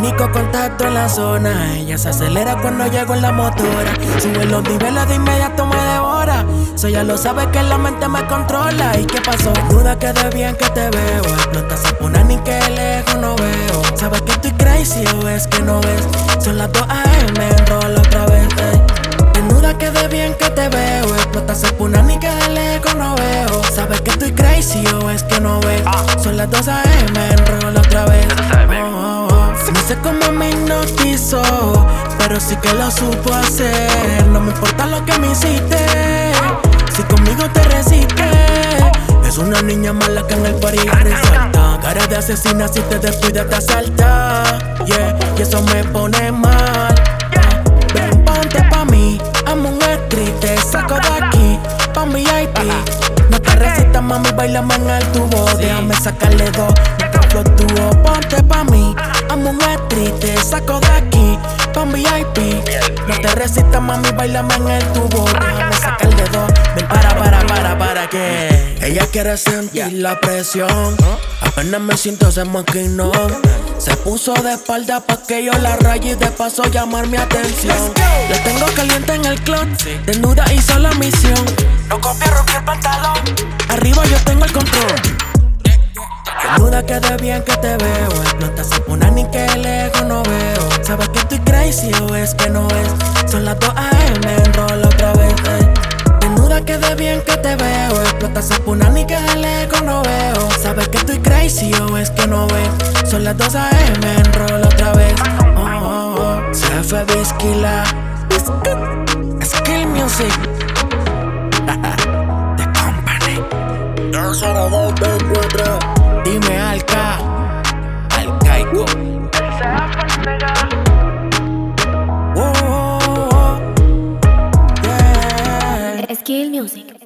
único contacto en la zona. Ella se acelera cuando llego en la motora. Sube los niveles de inmediato me devora. So ya lo sabe que la mente me controla. ¿Y qué pasó? Duda que de bien que te veo. Explota esa puna ni que lejos no veo. Sabes que estoy crazy o es que no ves. Son las 2 AM, enrolo otra vez. Desnuda que de bien que te veo. Explota esa puna ni que de lejos no veo. Sabes que estoy crazy o es que no ves. Son las 2 AM, enrolo otra vez. No sé cómo me hipnotizó, pero sí que lo supo hacer. No me importa lo que me hiciste, si conmigo te resiste. Es una niña mala que en el party resalta. Cara de asesina si te descuidas te asalta. Yeah, y eso me pone mal. Ven, ponte pa' mí, amo un street, te saco de aquí, pa' mi IP. No te resistas, mami, bailame en el tubo. Déjame sacarle dos, no te fluctúo. Ponte pa' mí, amo un street, te saco de aquí, pa' mi IP. No te resistas, mami, bailame en el tubo. Déjame sacarle dos. Ven, para que ella quiere sentir la presión. Apenas me siento ese maquinón. Se puso de espalda pa' que yo la raye y de paso llamar mi atención. La tengo caliente en el club, desnuda hizo la misión. No copia, rompí el pantalón, arriba yo tengo el control. Desnuda que de bien que te veo. Explota esa puna ni que lejos no veo. Sabes que estoy crazy o es que no es. Son las 2 AM, enrolo otra vez. Desnuda que de bien que te veo. Explota esa puna ni que de lejos no veo. Sabes que estoy crazy o es que no ves. Son las 2 AM, enrolo otra vez. Se fue Bizkila. Skill Music. The Company. Dime Alca. Alcaico. Skill Music.